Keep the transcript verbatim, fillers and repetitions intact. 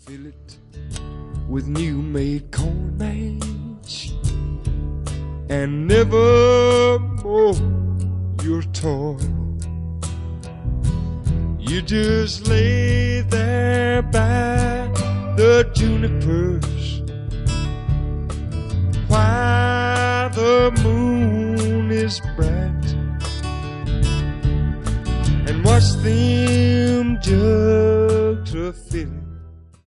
Fill it with new made corn mash, and never more your toil. You just lay there by the junipers while the moon is bright, and watch them jugs a filling